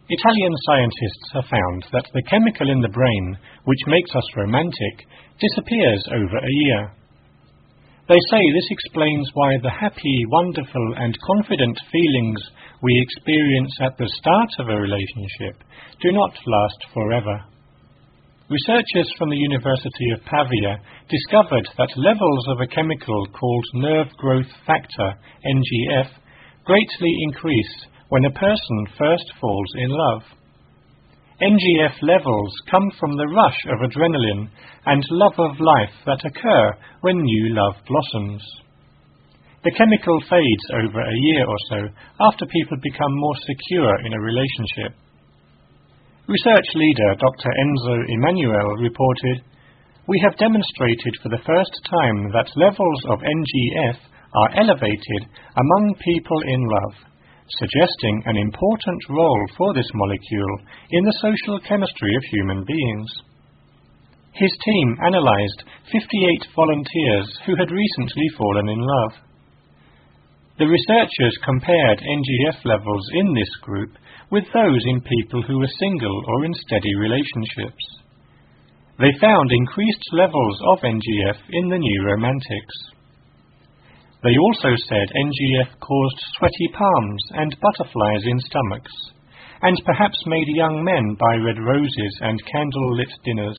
Italian scientists have found that the chemical in the brain, which makes us romantic, disappears over a year. They say this explains why the happy, wonderful and confident feelings we experience at the start of a relationship do not last forever. Researchers from the University of Pavia discovered that levels of a chemical called nerve growth factor, NGF, greatly increase when a person first falls in love. NGF levels come from the rush of adrenaline and love of life that occur when new love blossoms. The chemical fades over a year or so after people become more secure in a relationship. Research leader Dr. Enzo Emanuel reported, "We have demonstrated for the first time that levels of NGF are elevated among people in love, suggesting an important role for this molecule in the social chemistry of human beings." His team analyzed 58 volunteers who had recently fallen in love. The researchers compared NGF levels in this group with those in people who were single or in steady relationships. They found increased levels of NGF in the new romantics. They also said NGF caused sweaty palms and butterflies in stomachs, and perhaps made young men buy red roses and candle-lit dinners.